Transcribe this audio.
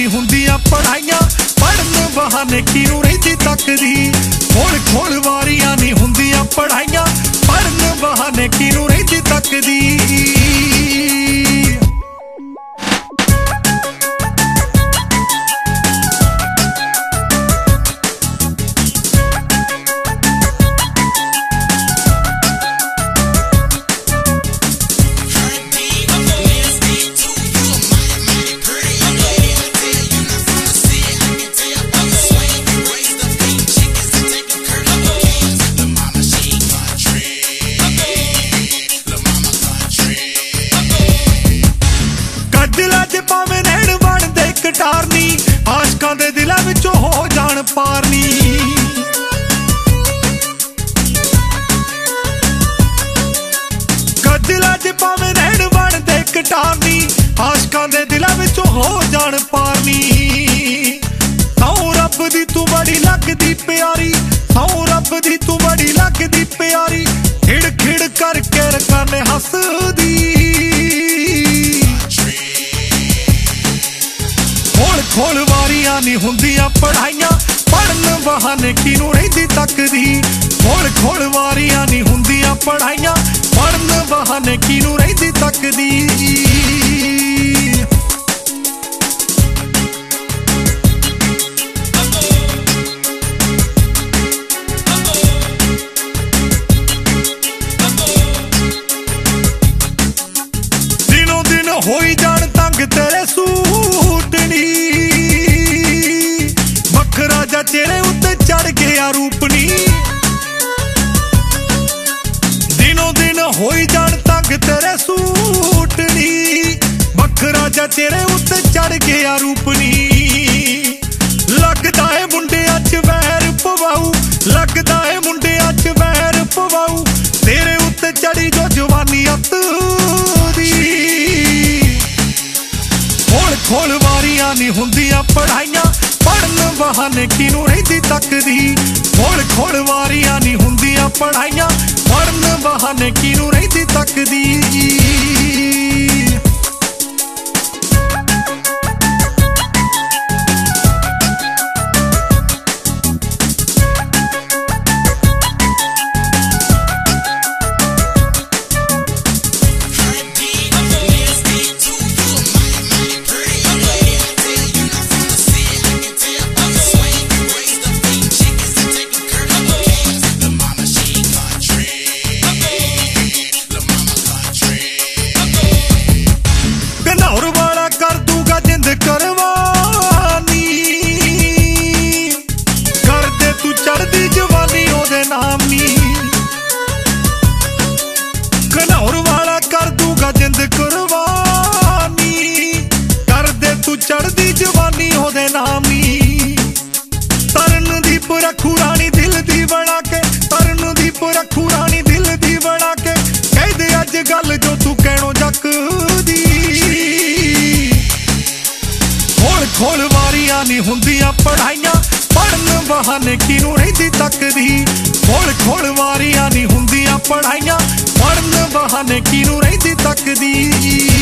नहीं हुंदियां पढ़ाइयां पढ़न बहाने किनू रहिंदी तकदी खोल खोल वारियां नहीं हुंदियां पढ़ाइयां पढ़न बहाने किनू रहिंदी तकदी भावें नैण बनदे कटारनी आशकां दे दिलां विचों हो जाण पारनी गजला च भावें नैण बनदे कटारनी आशकां दे दिलां विचों हो जाण पारनी सौ रब दी तू बड़ी लगदी प्यारी सौ रब दी तू बड़ी लगदी प्यारी खिड़ खिड़ करके रकाने हसदी खोल वारियां नहीं हुंदियां पढ़ाइयां पढ़न बहाने किनू रहिंदी तकदी खोल खोल वारियां नहीं हुंदियां पढ़ाइयां पढ़न बहाने किनू रहिंदी तकदी दिनों दिन होई जाण तंग तेरे सूटनी राजा चेहरे उत्ते चढ़ गया रूपनी दिनों दिन होई जान तंग तेरे सूटनी बख राजा चेहरे उत्ते चढ़ गया रूपनी लगदा है मुंडियां च वैर पवाऊ लगदा है मुंडियां च वैर पवाऊ तेरे उत्ते चढ़ी जो जवानी अत दी खोल खोल वारियां नहीं हुंदियां पढ़ाइयां पढ़न बहाने किनू रहिंदी तकदी खोल खोल वारियां नहीं हुंदियां पढ़ाइयां पढ़न बहाने किनू रहिंदी तकदी करवानी कर दे तू चढ़दी जवानी ओदे नाम नी घनौर वाला कर दूगा जिंद कुर्बानी कर दे तू चढ़दी जवानी ओदे नाम नी तरन दी रखू रानी दिल दी बना के तरन दी रखू रानी दिल दी बना के कह दे अज गल जो तू कहणों जकदी खोल वारियां नहीं हुंदियां पढ़ाइयां पढ़न बहाने किनू रहिंदी तकदी खोल खोल वारियां नहीं हुंदियां पढ़ाइयां पढ़न बहाने किनू रहिंदी तकदी